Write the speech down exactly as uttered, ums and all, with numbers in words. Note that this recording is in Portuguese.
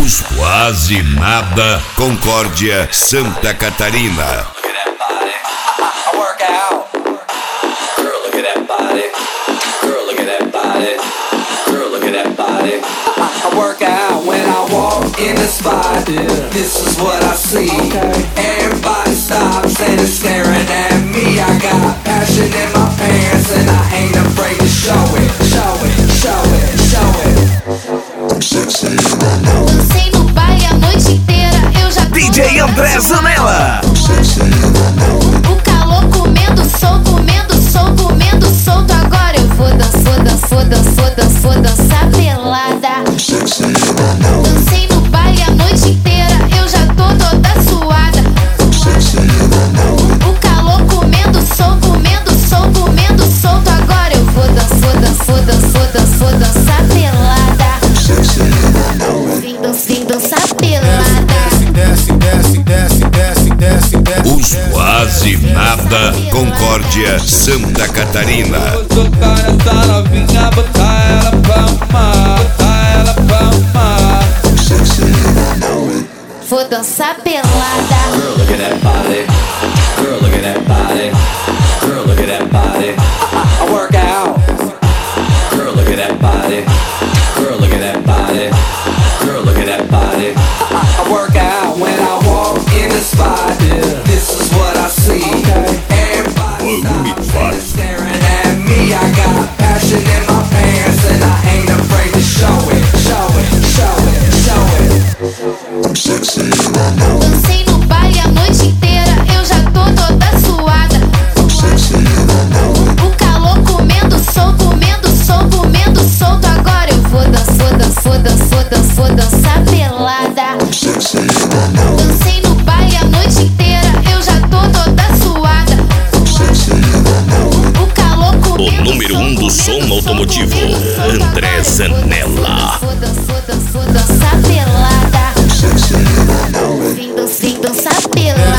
Os Quase Nada, Concórdia, Santa Catarina. I work out when I walk in the spot. This is what I see. Everybody stops and is staring at me. I got passion in my pants and I ain't afraid to show it. Show it, show it, show it. I'm sexy and I know it. Dancei no baile a noite inteira, eu já tô D J André Zanella. I'm sexy and I know it. o calor comendo solto, comendo solto, comendo solto. Agora eu vou dançar, dançar, dançar, dançar, dançar pelada. I'm sexy and I know it. Dancei no baile a noite inteira, eu já tô toda suada. I'm sexy and I know it. O calor comendo solto, comendo solto, comendo solto. Agora eu vou dançar, dançar, dançar, dançar, dançar pelada. I'm sexy and I know it. Vim dançar, vim dançar pelada. Desce, desce, desce, desce, desce, desce. Os Quase Nada, Concórdia, Santa Catarina. Vou tocar essa novinha, botar ela pra amar, botar ela pra amar. I'm sexy and I know it. Vou dançar pelada. Girl, look at that body. Girl, look at that body. Girl, look at that body. I work out. Girl, look at that body. Girl, look at that body. Girl, look at that body. I work out when I walk in the spot. This is what I see. Everybody stops and is staring at me. I got passion in my pants and I ain't afraid to show it. Show it, show it, show it. I'm sexy and I know it. Dancei no baile a noite inteira, eu já tô toda suada. I'm sexy and I know it. O calor comendo solto, comendo solto, comendo solto. Agora eu vou dançar, dançar, dançar, dançar, dançar pelada. I'm sexy and I know it. Dancei no baile a noite inteira, eu já tô toda suada. I'm sexy and I know it. O calor O comendo número um do som automotivo, André Zanella. Dançar, dançar, dançar pelada. I'm sexy and I know it. Vim dançar, vim dançar pelada.